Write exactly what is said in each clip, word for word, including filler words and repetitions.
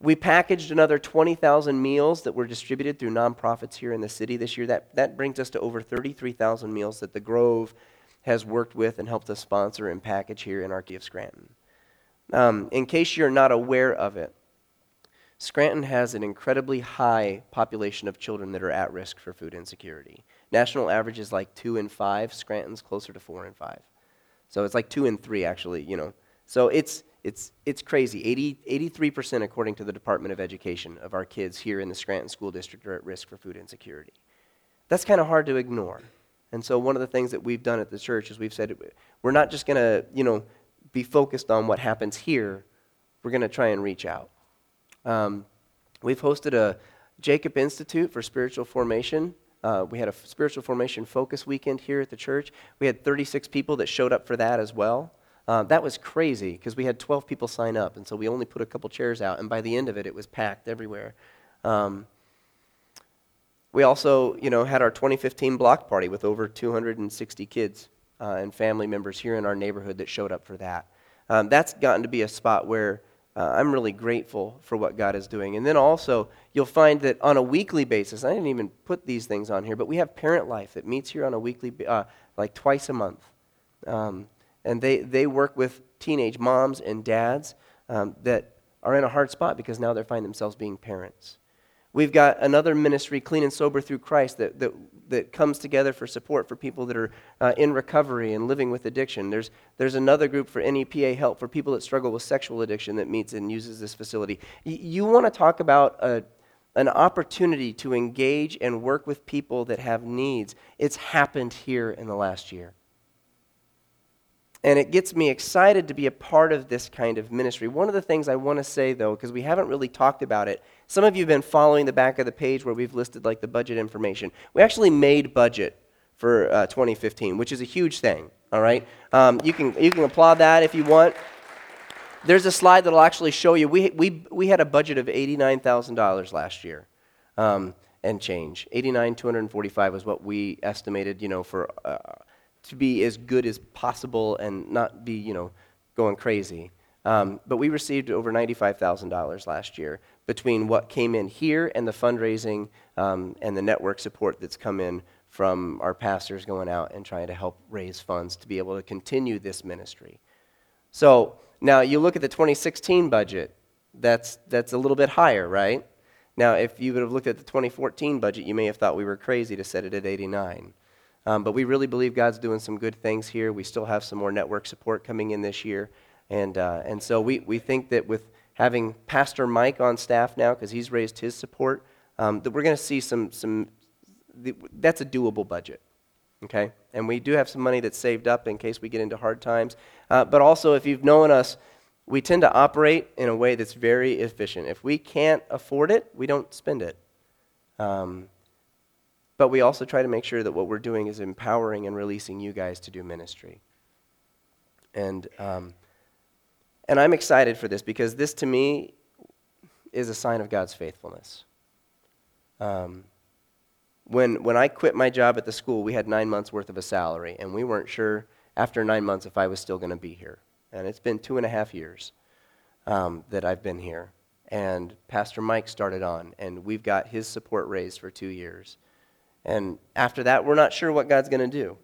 We packaged another twenty thousand meals that were distributed through nonprofits here in the city this year. That, that brings us to over thirty-three thousand meals that the Grove has worked with and helped us sponsor and package here in our Key of Scranton. Um, in case you're not aware of it, Scranton has an incredibly high population of children that are at risk for food insecurity. National average is like two in five. Scranton's closer to four and five. So it's like two and three, actually, you know. So it's it's it's crazy. eighty, eighty-three percent, according to the Department of Education, of our kids here in the Scranton School District are at risk for food insecurity. That's kind of hard to ignore. And so one of the things that we've done at the church is we've said we're not just going to, you know, be focused on what happens here. We're going to try and reach out. Um, we've hosted a Jacob Institute for Spiritual Formation. Uh, we had a spiritual formation focus weekend here at the church. We had thirty-six people that showed up for that as well. Uh, that was crazy because we had twelve people sign up, and so we only put a couple chairs out, and by the end of it, it was packed everywhere. Um, we also, you know, had our twenty fifteen block party with over two hundred sixty kids uh, and family members here in our neighborhood that showed up for that. Um, that's gotten to be a spot where Uh, I'm really grateful for what God is doing. And then also, you'll find that on a weekly basis, I didn't even put these things on here, but we have Parent Life that meets here on a weekly, uh, like twice a month. Um, and they, they work with teenage moms and dads um, that are in a hard spot because now they find themselves being parents. We've got another ministry, Clean and Sober Through Christ, that that, that comes together for support for people that are uh, in recovery and living with addiction. There's there's another group for N E P A help for people that struggle with sexual addiction that meets and uses this facility. Y- you want to talk about a, an opportunity to engage and work with people that have needs. It's happened here in the last year. And it gets me excited to be a part of this kind of ministry. One of the things I want to say, though, because we haven't really talked about it, some of you have been following the back of the page where we've listed like the budget information. We actually made budget for uh, twenty fifteen, which is a huge thing, all right? Um, you can you can applaud that if you want. There's a slide that will actually show you. We we we had a budget of eighty-nine thousand dollars last year um, and change. eighty-nine thousand two hundred forty-five was what we estimated, you know, for... Uh, to be as good as possible and not be, you know, going crazy. Um, but we received over ninety-five thousand dollars last year between what came in here and the fundraising um, and the network support that's come in from our pastors going out and trying to help raise funds to be able to continue this ministry. So now you look at the twenty sixteen budget, that's that's a little bit higher, right? Now, if you would have looked at the twenty fourteen budget, you may have thought we were crazy to set it at eighty-nine. Um, but we really believe God's doing some good things here. We still have some more network support coming in this year. And uh, and so we, we think that with having Pastor Mike on staff now, because he's raised his support, um, that we're going to see some, some, that's a doable budget, okay? And we do have some money that's saved up in case we get into hard times. Uh, but also, if you've known us, we tend to operate in a way that's very efficient. If we can't afford it, we don't spend it. Um But we also try to make sure that what we're doing is empowering and releasing you guys to do ministry. And um, and I'm excited for this because this, to me, is a sign of God's faithfulness. Um, when when I quit my job at the school, we had nine months' worth of a salary, and we weren't sure after nine months if I was still going to be here. And it's been two and a half years um, that I've been here. And Pastor Mike started on, and we've got his support raised for two years. And after that, we're not sure what God's going to do.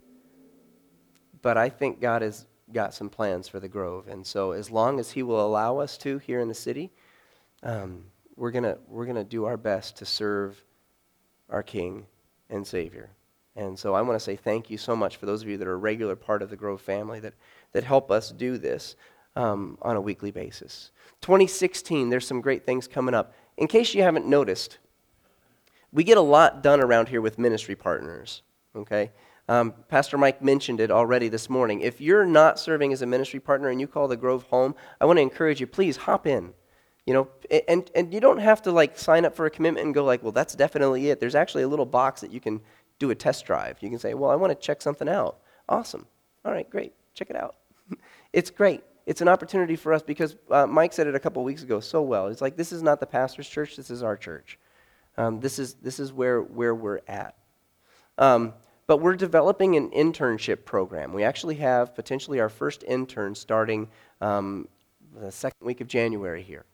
But I think God has got some plans for the Grove. And so as long as he will allow us to here in the city, um, we're going to we're gonna do our best to serve our King and Savior. And so I want to say thank you so much for those of you that are a regular part of the Grove family that, that help us do this um, on a weekly basis. twenty sixteen, there's some great things coming up. In case you haven't noticed, we get a lot done around here with ministry partners, okay? Um, Pastor Mike mentioned it already this morning. If you're not serving as a ministry partner and you call the Grove home, I want to encourage you, please hop in. You know, and, and you don't have to like sign up for a commitment and go like, well, that's definitely it. There's actually a little box that you can do a test drive. You can say, well, I want to check something out. Awesome. All right, great. Check it out. It's great. It's an opportunity for us because uh, Mike said it a couple weeks ago so well. It's like, this is not the pastor's church, this is our church. Um, this is this is where, where we're at. Um, but we're developing an internship program. We actually have potentially our first intern starting um, the second week of January here.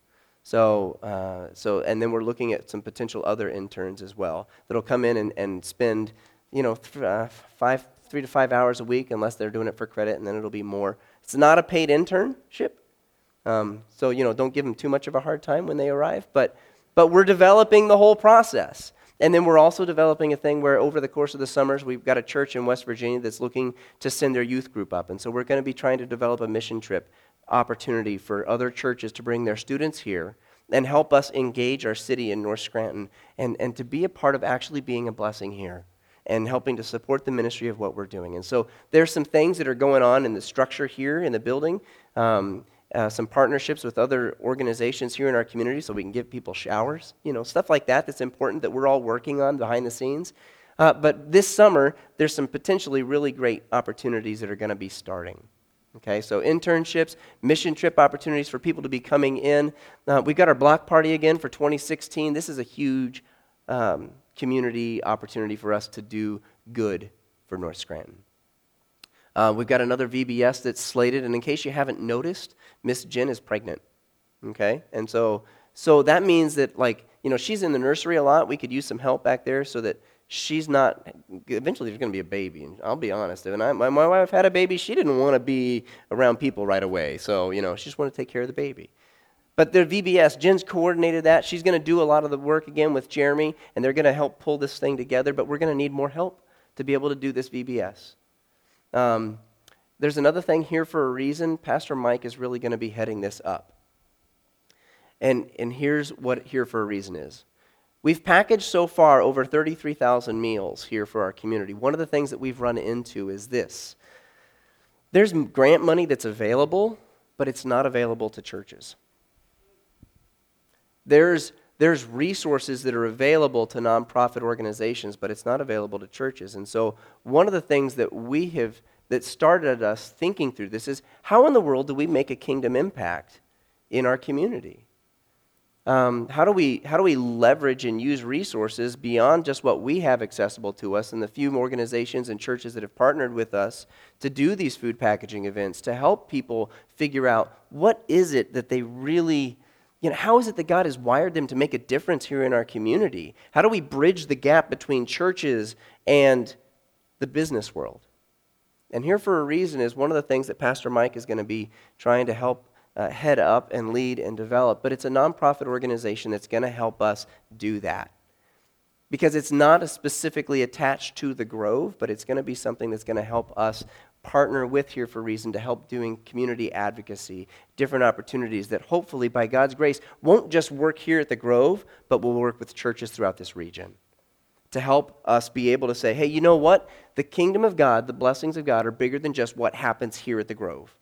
So, uh, so, and then we're looking at some potential other interns as well that'll come in and, and spend, you know, th- uh, five, three to five hours a week, unless they're doing it for credit, and then it'll be more. It's not a paid internship, um, so you know, don't give them too much of a hard time when they arrive. But, but we're developing the whole process, and then we're also developing a thing where over the course of the summers, we've got a church in West Virginia that's looking to send their youth group up, and so we're going to be trying to develop a mission trip opportunity for other churches to bring their students here and help us engage our city in North Scranton and, and to be a part of actually being a blessing here and helping to support the ministry of what we're doing. And so there's some things that are going on in the structure here in the building, um, uh, some partnerships with other organizations here in our community so we can give people showers, you know, stuff like that that's important that we're all working on behind the scenes. Uh, but this summer, there's some potentially really great opportunities that are going to be starting. Okay, so internships, mission trip opportunities for people to be coming in. Uh, we've got our block party again for twenty sixteen. This is a huge um, community opportunity for us to do good for North Scranton. Uh, we've got another V B S that's slated, and in case you haven't noticed, Miss Jen is pregnant. Okay, and so so that means that, like, you know, she's in the nursery a lot. We could use some help back there so that she's not, eventually there's going to be a baby, and I'll be honest, when I, my, my wife had a baby, she didn't want to be around people right away, so, you know, she just wanted to take care of the baby. But the V B S, Jen's coordinated that. She's going to do a lot of the work again with Jeremy, and they're going to help pull this thing together, but we're going to need more help to be able to do this V B S. Um, there's another thing here for a reason. Pastor Mike is really going to be heading this up. And, and here's what here for a reason is. We've packaged so far over thirty-three thousand meals here for our community. One of the things that we've run into is this. There's grant money that's available, but it's not available to churches. There's, there's resources that are available to nonprofit organizations, but it's not available to churches. And so one of the things that we have, that started us thinking through this is, how in the world do we make a kingdom impact in our community? Um, how do we how do we leverage and use resources beyond just what we have accessible to us and the few organizations and churches that have partnered with us to do these food packaging events, to help people figure out what is it that they really, you know, how is it that God has wired them to make a difference here in our community? How do we bridge the gap between churches and the business world? And here for a reason is one of the things that Pastor Mike is going to be trying to help Uh, head up and lead and develop, but it's a nonprofit organization that's going to help us do that. Because it's not specifically attached to the Grove, but it's going to be something that's going to help us partner with Here for a Reason to help doing community advocacy, different opportunities that hopefully by God's grace won't just work here at the Grove, but will work with churches throughout this region to help us be able to say, hey, you know what? The kingdom of God, the blessings of God are bigger than just what happens here at the Grove.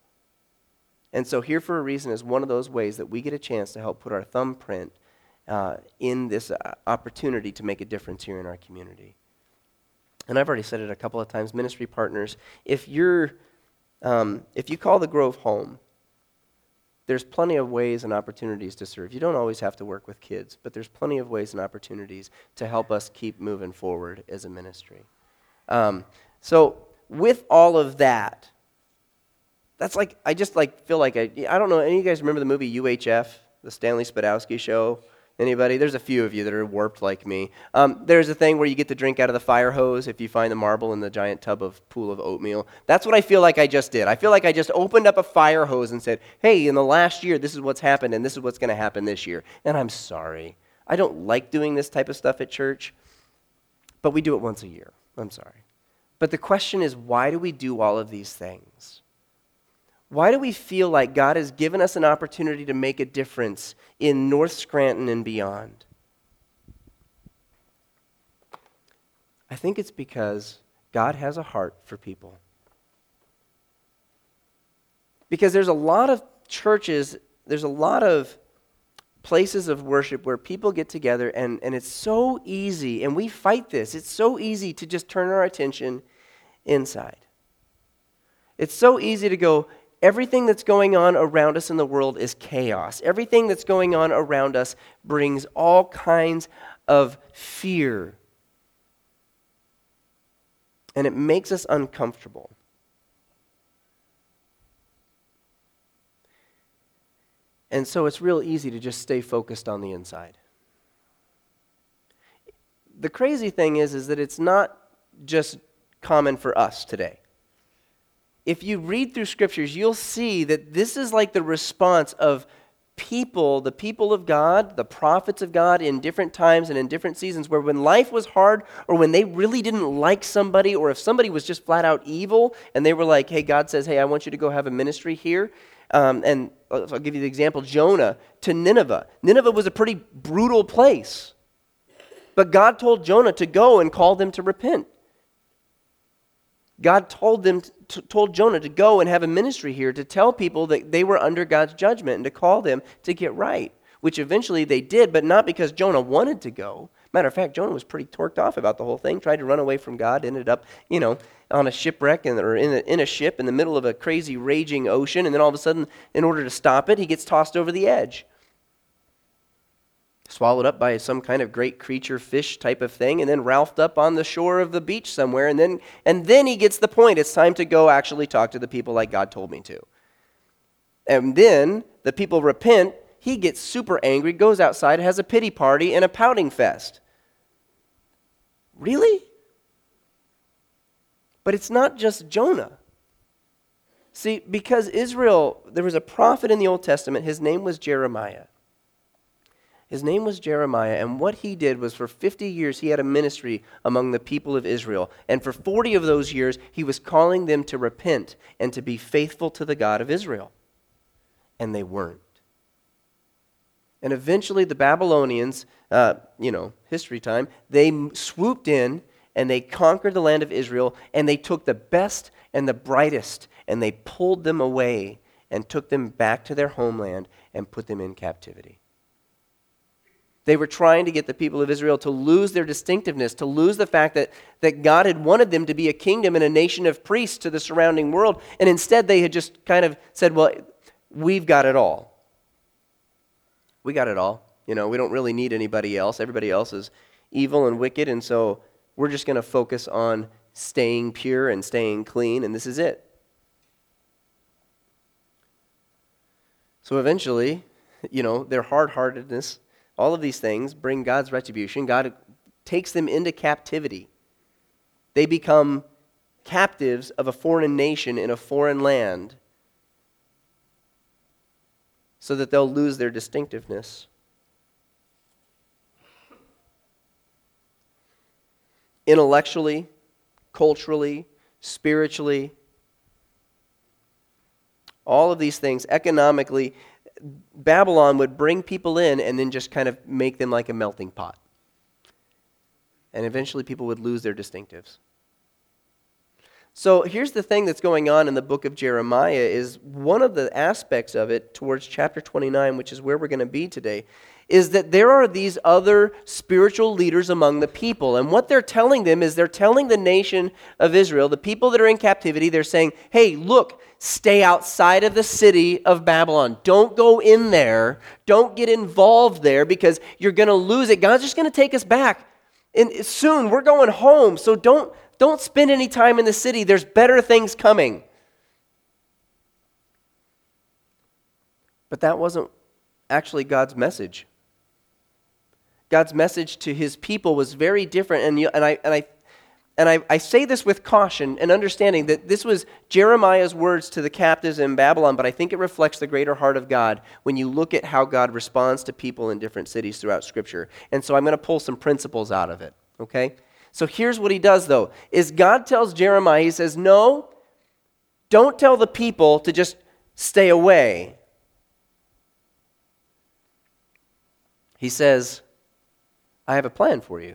And so Here for a Reason is one of those ways that we get a chance to help put our thumbprint uh, in this uh, opportunity to make a difference here in our community. And I've already said it a couple of times, ministry partners, if you're, um, if you call the Grove home, there's plenty of ways and opportunities to serve. You don't always have to work with kids, but there's plenty of ways and opportunities to help us keep moving forward as a ministry. Um, so with all of that, that's like, I just like feel like, I, I don't know, any of you guys remember the movie U H F, the Stanley Spadowski show? Anybody? There's a few of you that are warped like me. Um, there's a thing where you get to drink out of the fire hose if you find the marble in the giant tub of pool of oatmeal. That's what I feel like I just did. I feel like I just opened up a fire hose and said, hey, in the last year, this is what's happened, and this is what's going to happen this year. And I'm sorry. I don't like doing this type of stuff at church, but we do it once a year. I'm sorry. But the question is, why do we do all of these things? Why do we feel like God has given us an opportunity to make a difference in North Scranton and beyond? I think it's because God has a heart for people. Because there's a lot of churches, there's a lot of places of worship where people get together and, and it's so easy, and we fight this, it's so easy to just turn our attention inside. It's so easy to go, everything that's going on around us in the world is chaos. Everything that's going on around us brings all kinds of fear. And it makes us uncomfortable. And so it's real easy to just stay focused on the inside. The crazy thing is, is that it's not just common for us today. If you read through scriptures, you'll see that this is like the response of people, the people of God, the prophets of God in different times and in different seasons, where when life was hard or when they really didn't like somebody, or if somebody was just flat out evil and they were like, hey, God says, hey, I want you to go have a ministry here. Um, and I'll give you the example, Jonah to Nineveh. Nineveh was a pretty brutal place. But God told Jonah to go and call them to repent. God told them, to, told Jonah to go and have a ministry here to tell people that they were under God's judgment and to call them to get right, which eventually they did, but not because Jonah wanted to go. Matter of fact, Jonah was pretty torqued off about the whole thing, tried to run away from God, ended up, you know, on a shipwreck and, or in a, in a ship in the middle of a crazy raging ocean, and then all of a sudden, in order to stop it, he gets tossed over the edge. Swallowed up by some kind of great creature, fish type of thing, and then ralphed up on the shore of the beach somewhere, and then and then he gets the point. It's time to go actually talk to the people like God told me to. And then the people repent. He gets super angry, goes outside, has a pity party, and a pouting fest. Really? But it's not just Jonah. See, because Israel, there was a prophet in the Old Testament, his name was Jeremiah. His name was Jeremiah, and what he did was for fifty years he had a ministry among the people of Israel. And for forty of those years, he was calling them to repent and to be faithful to the God of Israel. And they weren't. And eventually the Babylonians, uh, you know, history time, they swooped in and they conquered the land of Israel, and they took the best and the brightest and they pulled them away and took them back to their homeland and put them in captivity. They were trying to get the people of Israel to lose their distinctiveness, to lose the fact that, that God had wanted them to be a kingdom and a nation of priests to the surrounding world. And instead they had just kind of said, well, we've got it all. We got it all. You know, we don't really need anybody else. Everybody else is evil and wicked, and so we're just going to focus on staying pure and staying clean, and this is it. So eventually, you know, their hard-heartedness, all of these things bring God's retribution. God takes them into captivity. They become captives of a foreign nation in a foreign land so that they'll lose their distinctiveness. Intellectually, culturally, spiritually, all of these things, economically, Babylon would bring people in and then just kind of make them like a melting pot. And eventually people would lose their distinctives. So here's the thing that's going on in the book of Jeremiah is one of the aspects of it towards chapter twenty-nine, which is where we're going to be today, is that there are these other spiritual leaders among the people. And what they're telling them is they're telling the nation of Israel, the people that are in captivity, they're saying, hey, look, stay outside of the city of Babylon. Don't go in there. Don't get involved there because you're going to lose it. God's just going to take us back. And soon we're going home. So don't, don't spend any time in the city. There's better things coming. But that wasn't actually God's message. God's message to his people was very different. And, you, and, I, and, I, and I, I say this with caution and understanding that this was Jeremiah's words to the captives in Babylon, but I think it reflects the greater heart of God when you look at how God responds to people in different cities throughout Scripture. And so I'm going to pull some principles out of it, okay? So here's what he does, though, is God tells Jeremiah, he says, no, don't tell the people to just stay away. He says, I have a plan for you.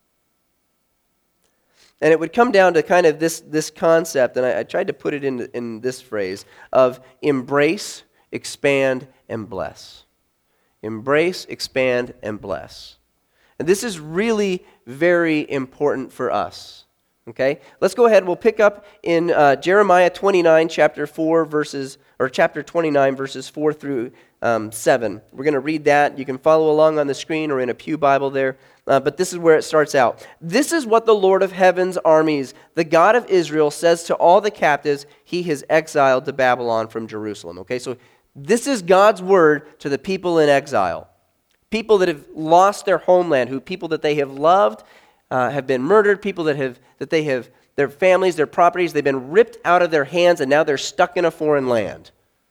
And it would come down to kind of this, this concept, and I, I tried to put it in, in this phrase, of embrace, expand, and bless. Embrace, expand, and bless. And this is really very important for us. Okay? Let's go ahead. We'll pick up in uh, Jeremiah twenty-nine, chapter four, verses, or chapter twenty-nine, verses four through um, seven. We're going to read that. You can follow along on the screen or in a pew Bible there. Uh, but this is where it starts out. This is what the Lord of heaven's armies, the God of Israel, says to all the captives he has exiled to Babylon from Jerusalem. Okay, so This is God's word to the people in exile. People that have lost their homeland, who people that they have loved uh, have been murdered, people that have that they have their families, their properties, they've been ripped out of their hands, and now they're stuck in a foreign land.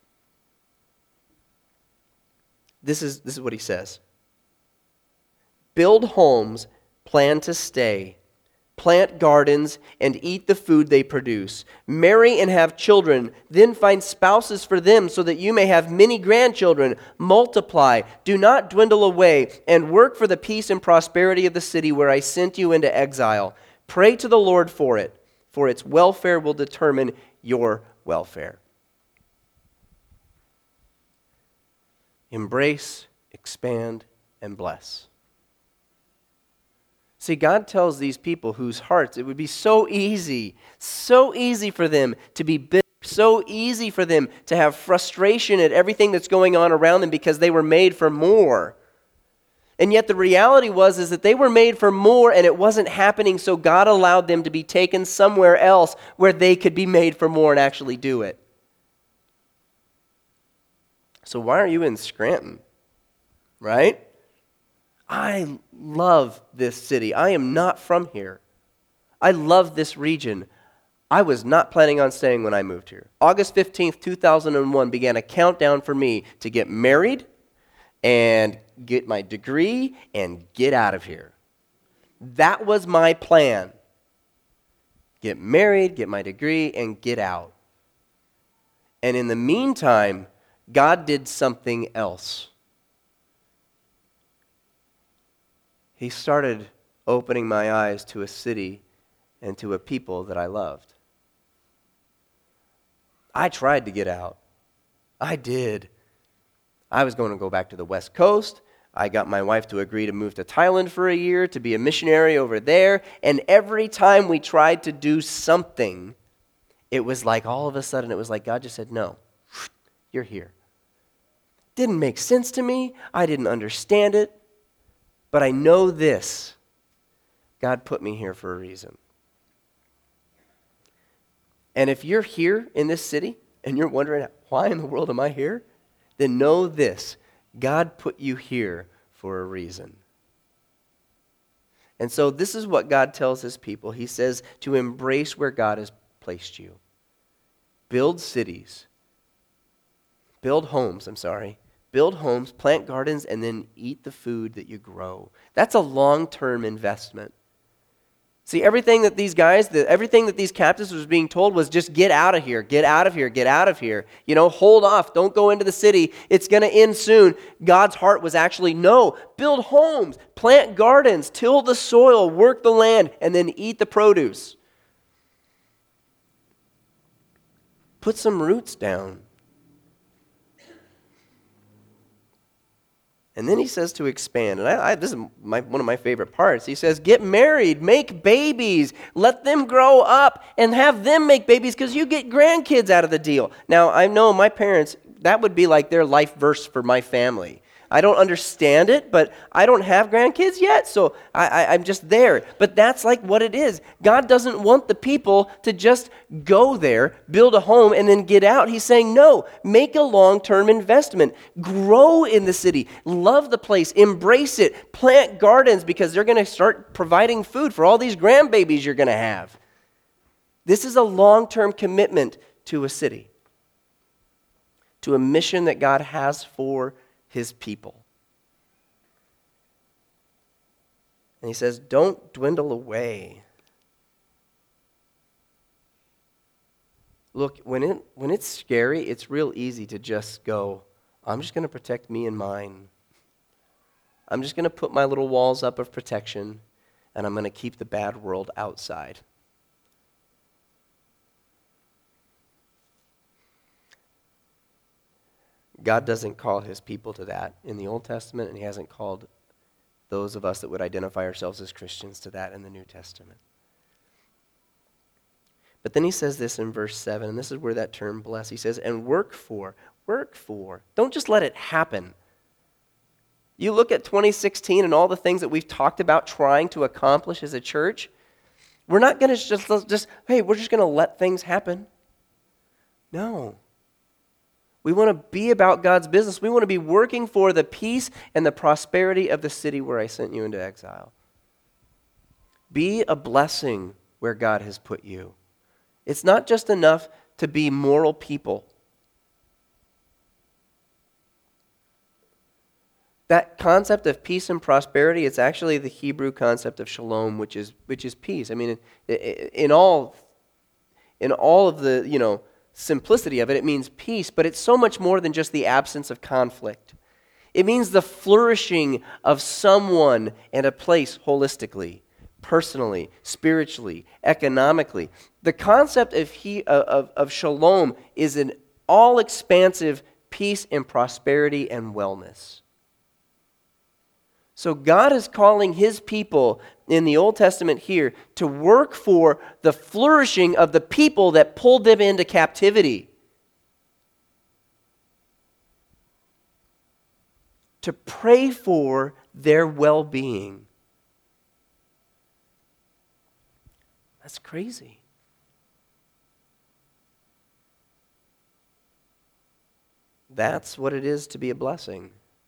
This is this is what he says. Build homes, plan to stay. Plant gardens and eat the food they produce. Marry and have children, then find spouses for them so that you may have many grandchildren. Multiply, do not dwindle away, and work for the peace and prosperity of the city where I sent you into exile. Pray to the Lord for it, for its welfare will determine your welfare. Embrace, expand, and bless. See, God tells these people whose hearts, it would be so easy, so easy for them to be bitter, so easy for them to have frustration at everything that's going on around them because they were made for more. And yet the reality was is that they were made for more and it wasn't happening, so God allowed them to be taken somewhere else where they could be made for more and actually do it. So why are you in Scranton? Right? I love this city. I am not from here. I love this region. I was not planning on staying when I moved here. August fifteenth, two thousand one began a countdown for me to get married and get my degree and get out of here. That was my plan. Get married, get my degree, and get out. And in the meantime, God did something else. He started opening my eyes to a city and to a people that I loved. I tried to get out. I did. I was going to go back to the West Coast. I got my wife to agree to move to Thailand for a year to be a missionary over there. And every time we tried to do something, it was like all of a sudden, it was like God just said, no, you're here. Didn't make sense to me. I didn't understand it. But I know this, God put me here for a reason. And if you're here in this city and you're wondering, why in the world am I here? Then know this, God put you here for a reason. And so this is what God tells his people. He says to embrace where God has placed you. Build cities. Build homes, I'm sorry. Build homes, plant gardens, and then eat the food that you grow. That's a long-term investment. See, everything that these guys, the, everything that these captives was being told was just get out of here, get out of here, get out of here. You know, hold off, don't go into the city. It's going to end soon. God's heart was actually, no, build homes, plant gardens, till the soil, work the land, and then eat the produce. Put some roots down. And then he says to expand. And I, I, this is my, one of my favorite parts. He says, get married, make babies, let them grow up, and have them make babies because you get grandkids out of the deal. Now, I know my parents, that would be like their life verse for my family. I don't understand it, but I don't have grandkids yet, so I, I, I'm just there. But that's like what it is. God doesn't want the people to just go there, build a home, and then get out. He's saying, no, make a long-term investment. Grow in the city. Love the place. Embrace it. Plant gardens because they're going to start providing food for all these grandbabies you're going to have. This is a long-term commitment to a city, to a mission that God has for his people. And he says, don't dwindle away. Look, when it when it's scary, it's real easy to just go, I'm just going to protect me and mine. I'm just going to put my little walls up of protection, and I'm going to keep the bad world outside. God doesn't call his people to that in the Old Testament, and he hasn't called those of us that would identify ourselves as Christians to that in the New Testament. But then he says this in verse seven, and this is where that term bless, he says, and work for, work for. Don't just let it happen. You look at twenty sixteen and all the things that we've talked about trying to accomplish as a church, we're not going to just, just, hey, we're just going to let things happen. No. We want to be about God's business. We want to be working for the peace and the prosperity of the city where I sent you into exile. Be a blessing where God has put you. It's not just enough to be moral people. That concept of peace and prosperity, it's actually the Hebrew concept of shalom, which is which is peace. I mean, in, in all in all of the, you know, simplicity of it, it means peace, but it's so much more than just the absence of conflict. It means the flourishing of someone and a place holistically, personally, spiritually, economically. The concept of he, of, of shalom is an all-expansive peace and prosperity and wellness. So God is calling his people in the Old Testament here to work for the flourishing of the people that pulled them into captivity. To pray for their well-being. That's crazy. That's what it is to be a blessing.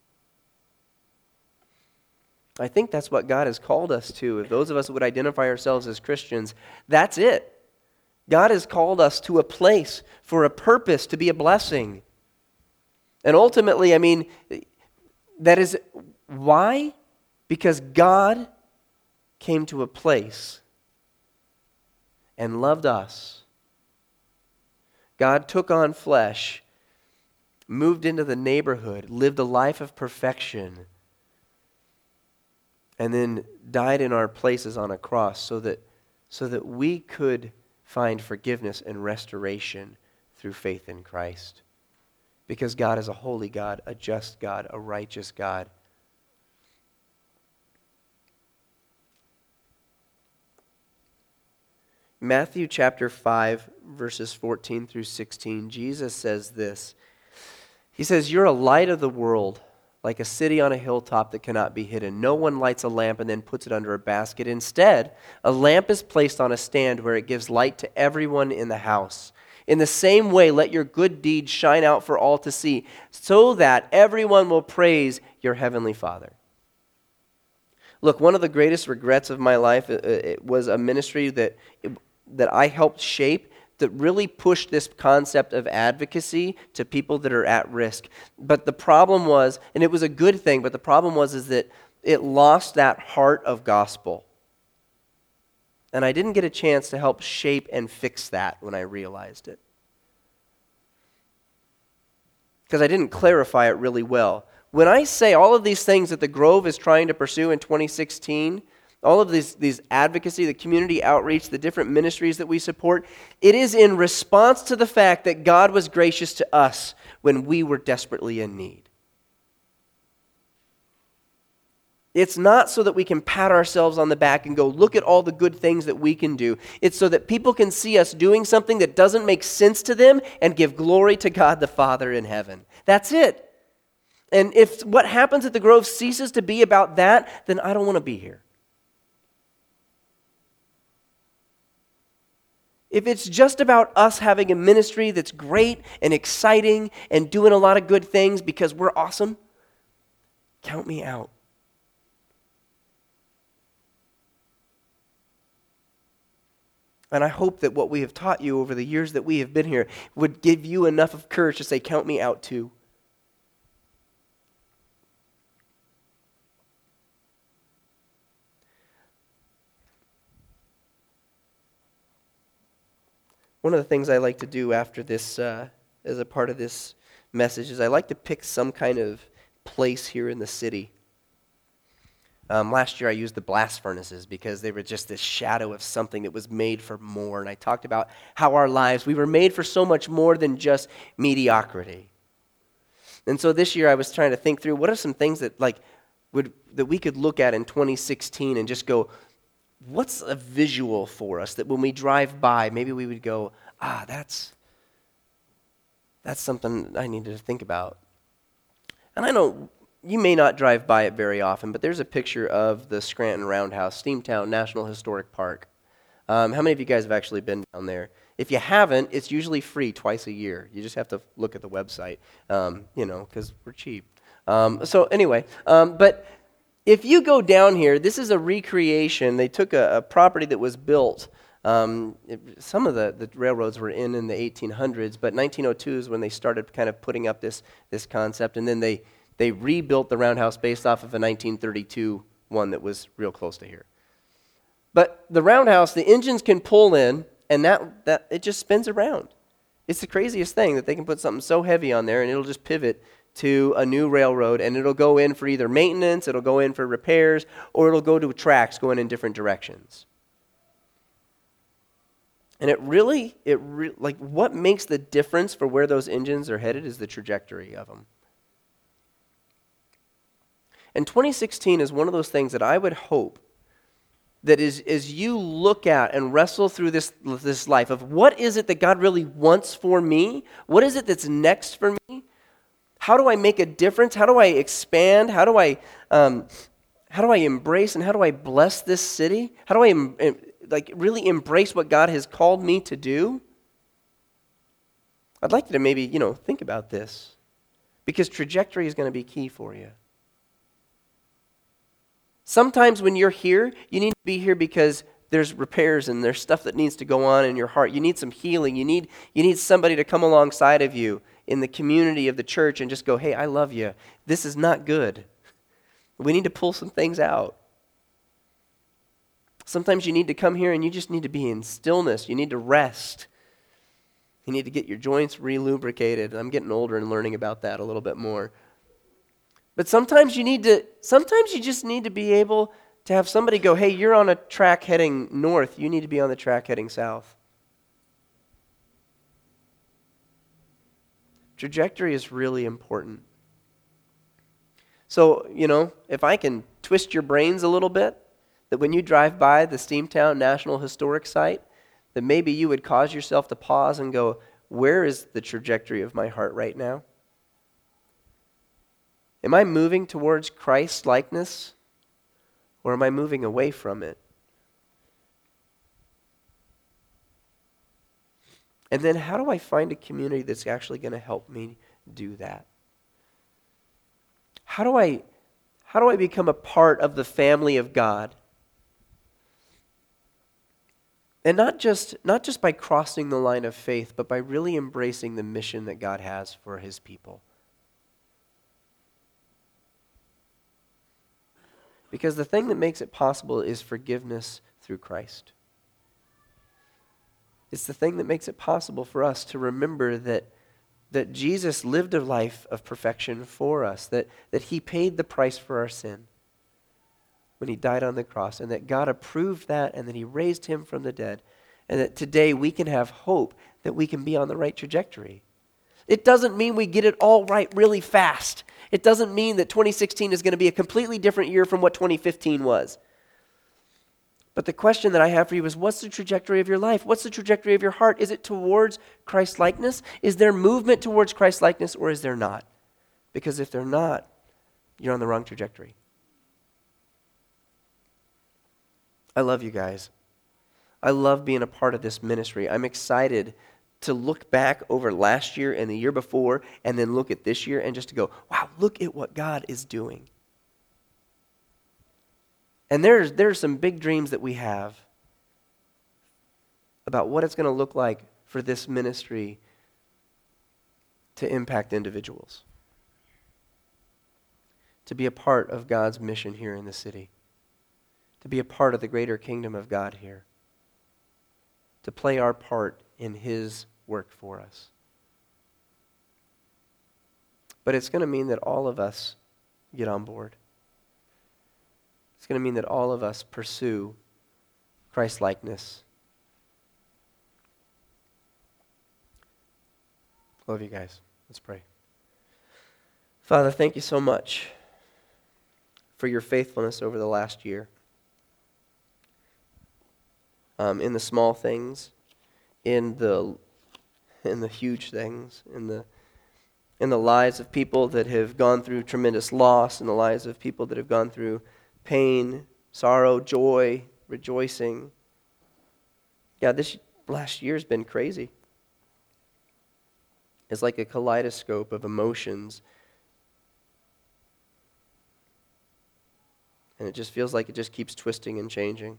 I think that's what God has called us to. If those of us that would identify ourselves as Christians, that's it. God has called us to a place for a purpose, to be a blessing. And ultimately, I mean, that is why? Because God came to a place and loved us. God took on flesh, moved into the neighborhood, lived a life of perfection, and then died in our places on a cross so that, so that we could find forgiveness and restoration through faith in Christ. Because God is a holy God, a just God, a righteous God. Matthew chapter five, verses fourteen through sixteen, Jesus says this. He says, "You're a light of the world, like a city on a hilltop that cannot be hidden. No one lights a lamp and then puts it under a basket. Instead, a lamp is placed on a stand where it gives light to everyone in the house. In the same way, let your good deeds shine out for all to see, so that everyone will praise your heavenly Father." Look, one of the greatest regrets of my life it, it was a ministry that, that I helped shape that really pushed this concept of advocacy to people that are at risk. But the problem was, and it was a good thing, but the problem was is that it lost that heart of gospel. And I didn't get a chance to help shape and fix that when I realized it. Because I didn't clarify it really well. When I say all of these things that the Grove is trying to pursue in twenty sixteen, all of these, these advocacy, the community outreach, the different ministries that we support, it is in response to the fact that God was gracious to us when we were desperately in need. It's not so that we can pat ourselves on the back and go, look at all the good things that we can do. It's so that people can see us doing something that doesn't make sense to them and give glory to God the Father in heaven. That's it. And if what happens at the Grove ceases to be about that, then I don't want to be here. If it's just about us having a ministry that's great and exciting and doing a lot of good things because we're awesome, count me out. And I hope that what we have taught you over the years that we have been here would give you enough of courage to say, count me out too. One of the things I like to do after this, uh, as a part of this message, is I like to pick some kind of place here in the city. Um, last year I used the blast furnaces because they were just this shadow of something that was made for more. And I talked about how our lives, we were made for so much more than just mediocrity. And so this year I was trying to think through what are some things that like would that we could look at in twenty sixteen and just go, what's a visual for us that when we drive by, maybe we would go, ah, that's that's something I need to think about. And I know you may not drive by it very often, but there's a picture of the Scranton Roundhouse, Steamtown National Historic Park. Um, how many of you guys have actually been down there? If you haven't, it's usually free twice a year. You just have to look at the website, um, you know, because we're cheap. Um, so anyway, um, but if you go down here, this is a recreation. They took a, a property that was built. Um, it, some of the, the railroads were in in the eighteen hundreds, but nineteen oh two is when they started kind of putting up this, this concept, and then they, they rebuilt the roundhouse based off of a nineteen thirty-two one that was real close to here. But the roundhouse, the engines can pull in, and that, that it just spins around. It's the craziest thing that they can put something so heavy on there, and it'll just pivot to a new railroad, and it'll go in for either maintenance, it'll go in for repairs, or it'll go to tracks going in different directions. And it really, it re- like what makes the difference for where those engines are headed is the trajectory of them. And twenty sixteen is one of those things that I would hope that is, as you look at and wrestle through this, this life of what is it that God really wants for me? What is it that's next for me? How do I make a difference? How do I expand? How do I, um, how do I embrace and how do I bless this city? How do I em- em- like really embrace what God has called me to do? I'd like you to maybe, you know, think about this, because trajectory is going to be key for you. Sometimes when you're here, you need to be here because there's repairs and there's stuff that needs to go on in your heart. You need some healing. You need, you need somebody to come alongside of you in the community of the church and just go, hey, I love you. This is not good. We need to pull some things out. Sometimes you need to come here and you just need to be in stillness. You need to rest. You need to get your joints re-lubricated. I'm getting older and learning about that a little bit more. But sometimes you need to, sometimes you just need to be able to have somebody go, hey, you're on a track heading north. You need to be on the track heading south. Trajectory is really important. So, you know, if I can twist your brains a little bit, that when you drive by the Steamtown National Historic Site, that maybe you would cause yourself to pause and go, where is the trajectory of my heart right now? Am I moving towards Christ's likeness, or am I moving away from it? And then how do I find a community that's actually going to help me do that? How do I, how do I become a part of the family of God? And not just, not just by crossing the line of faith, but by really embracing the mission that God has for his people. Because the thing that makes it possible is forgiveness through Christ. It's the thing that makes it possible for us to remember that, that Jesus lived a life of perfection for us, that, that he paid the price for our sin when he died on the cross, and that God approved that, and that he raised him from the dead, and that today we can have hope that we can be on the right trajectory. It doesn't mean we get it all right really fast. It doesn't mean that twenty sixteen is going to be a completely different year from what twenty fifteen was. But the question that I have for you is, what's the trajectory of your life? What's the trajectory of your heart? Is it towards Christ likeness? Is there movement towards Christ likeness, or is there not? Because if they're not, you're on the wrong trajectory. I love you guys. I love being a part of this ministry. I'm excited to look back over last year and the year before, and then look at this year and just to go, wow, look at what God is doing. And there's there's some big dreams that we have about what it's going to look like for this ministry to impact individuals, to be a part of God's mission here in the city, to be a part of the greater kingdom of God here, to play our part in his work for us. But it's going to mean that all of us get on board. It's going to mean that all of us pursue Christ-likeness. Love you guys. Let's pray. Father, thank you so much for your faithfulness over the last year. Um, in the small things, in the in the huge things, in the in the lives of people that have gone through tremendous loss, in the lives of people that have gone through pain, sorrow, joy, rejoicing. God, this last year's been crazy. It's like a kaleidoscope of emotions. And it just feels like it just keeps twisting and changing.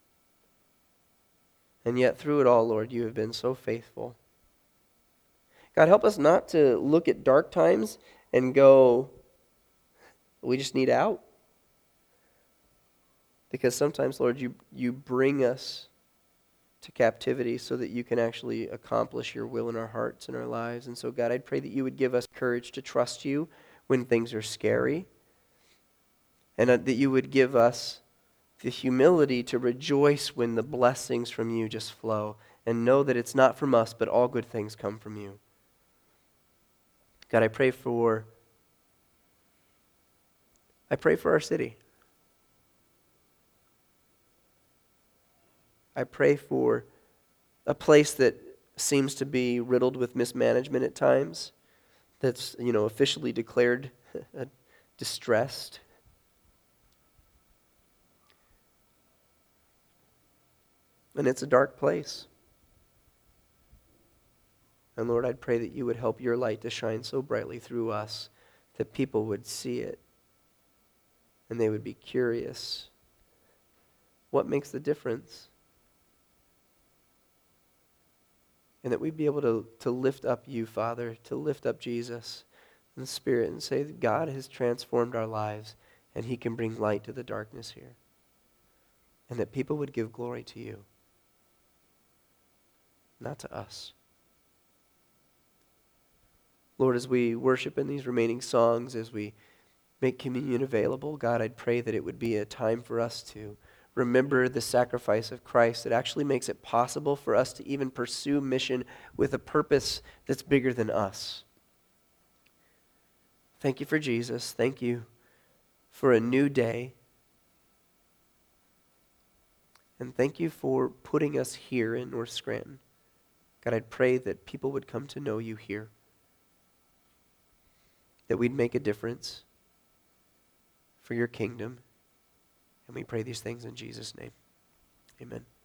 And yet through it all, Lord, you have been so faithful. God, help us not to look at dark times and go, we just need out. Because sometimes, Lord, you, you bring us to captivity so that you can actually accomplish your will in our hearts and our lives. And so, God, I'd pray that you would give us courage to trust you when things are scary. And that you would give us the humility to rejoice when the blessings from you just flow. And know that it's not from us, but all good things come from you. God, I pray for, I pray for our city. I pray for a place that seems to be riddled with mismanagement at times, that's, you know, officially declared distressed. And it's a dark place. And Lord, I'd pray that you would help your light to shine so brightly through us that people would see it and they would be curious. What makes the difference? And that we'd be able to, to lift up you, Father, to lift up Jesus in the Spirit and say that God has transformed our lives and he can bring light to the darkness here. And that people would give glory to you, not to us. Lord, as we worship in these remaining songs, as we make communion available, God, I'd pray that it would be a time for us to remember the sacrifice of Christ that actually makes it possible for us to even pursue mission with a purpose that's bigger than us. Thank you for Jesus. Thank you for a new day. And thank you for putting us here in North Scranton. God, I'd pray that people would come to know you here, that we'd make a difference for your kingdom. And we pray these things in Jesus' name. Amen.